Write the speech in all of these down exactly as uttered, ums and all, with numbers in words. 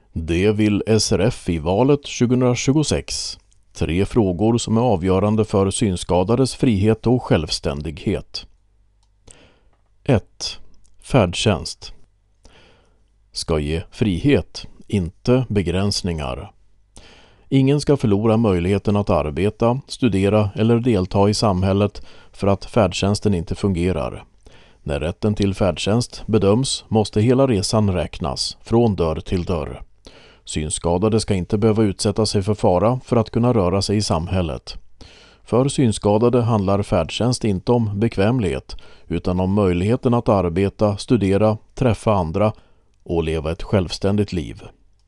Det vill S R F i valet tjugohundratjugosex. Tre frågor som är avgörande för synskadades frihet och självständighet. ett. Färdtjänst. Ska ge frihet, inte begränsningar. Ingen ska förlora möjligheten att arbeta, studera eller delta i samhället för att färdtjänsten inte fungerar. När rätten till färdtjänst bedöms måste hela resan räknas, från dörr till dörr. Synskadade ska inte behöva utsätta sig för fara för att kunna röra sig i samhället. För synskadade handlar färdtjänst inte om bekvämlighet utan om möjligheten att arbeta, studera, träffa andra och leva ett självständigt liv.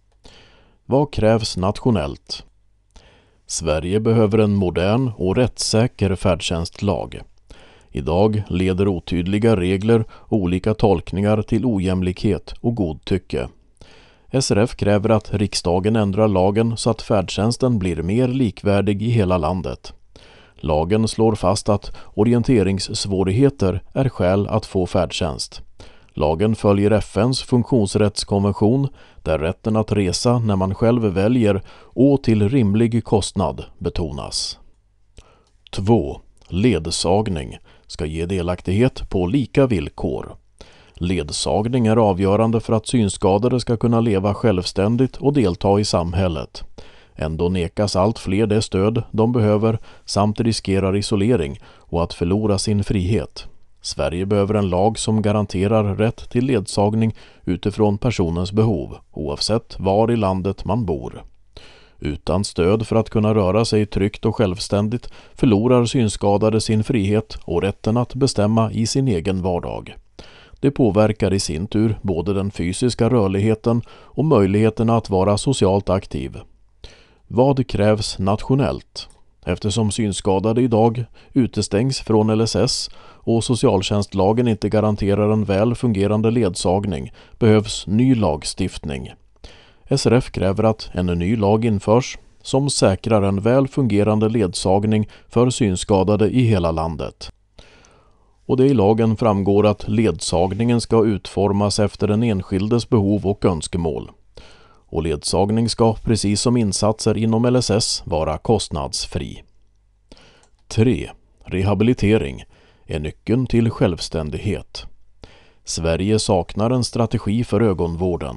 Vad krävs nationellt? Sverige behöver en modern och rättssäker färdtjänstlag. Idag leder otydliga regler och olika tolkningar till ojämlikhet och godtycke. S R F kräver att riksdagen ändrar lagen så att färdtjänsten blir mer likvärdig i hela landet. Lagen slår fast att orienteringssvårigheter är skäl att få färdtjänst. Lagen följer F N:s funktionsrättskonvention där rätten att resa när man själv väljer och till rimlig kostnad betonas. två. Ledsagning ska ge delaktighet på lika villkor. Ledsagning är avgörande för att synskadade ska kunna leva självständigt och delta i samhället. Ändå nekas allt fler det stöd de behöver samt riskerar isolering och att förlora sin frihet. Sverige behöver en lag som garanterar rätt till ledsagning utifrån personens behov, oavsett var i landet man bor. Utan stöd för att kunna röra sig tryggt och självständigt förlorar synskadade sin frihet och rätten att bestämma i sin egen vardag. Det påverkar i sin tur både den fysiska rörligheten och möjligheterna att vara socialt aktiv. Vad krävs nationellt? Eftersom synskadade idag utestängs från L S S och socialtjänstlagen inte garanterar en väl fungerande ledsagning behövs ny lagstiftning. S R F kräver att en ny lag införs som säkrar en väl fungerande ledsagning för synskadade i hela landet. Och det i lagen framgår att ledsagningen ska utformas efter den enskildes behov och önskemål. Och ledsagning ska, precis som insatser inom L S S, vara kostnadsfri. tre. Rehabilitering är nyckeln till självständighet. Sverige saknar en strategi för ögonvården.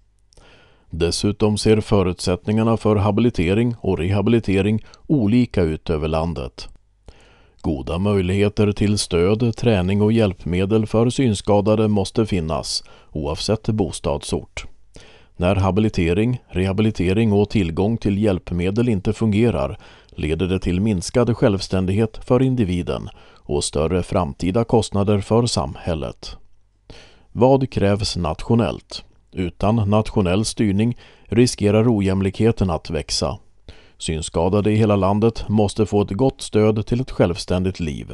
Dessutom ser förutsättningarna för habilitering och rehabilitering olika ut över landet. Goda möjligheter till stöd, träning och hjälpmedel för synskadade måste finnas, oavsett bostadsort. När habilitering, rehabilitering och tillgång till hjälpmedel inte fungerar leder det till minskad självständighet för individen och större framtida kostnader för samhället. Vad krävs nationellt? Utan nationell styrning riskerar ojämlikheten att växa. Synskadade i hela landet måste få ett gott stöd till ett självständigt liv.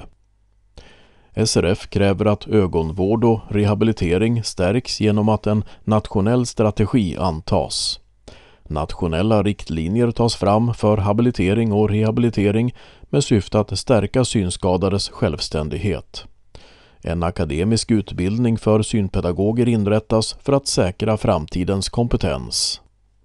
S R F kräver att ögonvård och rehabilitering stärks genom att en nationell strategi antas. Nationella riktlinjer tas fram för habilitering och rehabilitering med syfte att stärka synskadades självständighet. En akademisk utbildning för synpedagoger inrättas för att säkra framtidens kompetens.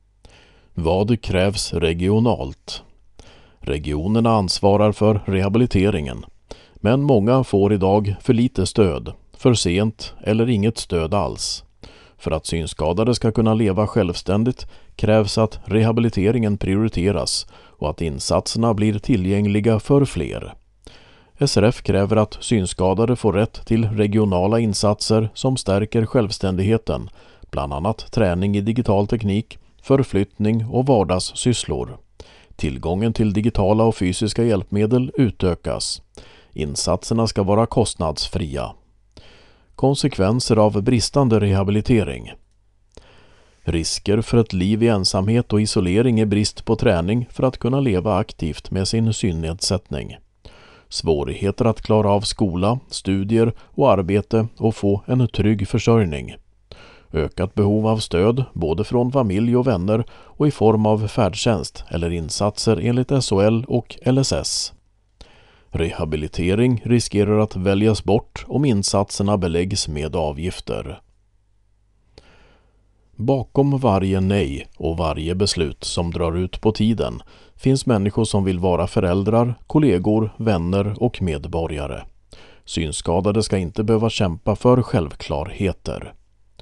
Vad krävs regionalt? Regionerna ansvarar för rehabiliteringen, men många får idag för lite stöd, för sent eller inget stöd alls. För att synskadade ska kunna leva självständigt krävs att rehabiliteringen prioriteras och att insatserna blir tillgängliga för fler. S R F kräver att synskadade får rätt till regionala insatser som stärker självständigheten, bland annat träning i digital teknik, förflyttning och vardagssysslor. Tillgången till digitala och fysiska hjälpmedel utökas. Insatserna ska vara kostnadsfria. Konsekvenser av bristande rehabilitering. Risker för ett liv i ensamhet och isolering är brist på träning för att kunna leva aktivt med sin synnedsättning. Svårigheter att klara av skola, studier och arbete och få en trygg försörjning. Ökat behov av stöd både från familj och vänner och i form av färdtjänst eller insatser enligt S O L och L S S. Rehabilitering riskerar att väljas bort om insatserna beläggs med avgifter. Bakom varje nej och varje beslut som drar ut på tiden finns människor som vill vara föräldrar, kollegor, vänner och medborgare. Synskadade ska inte behöva kämpa för självklarheter.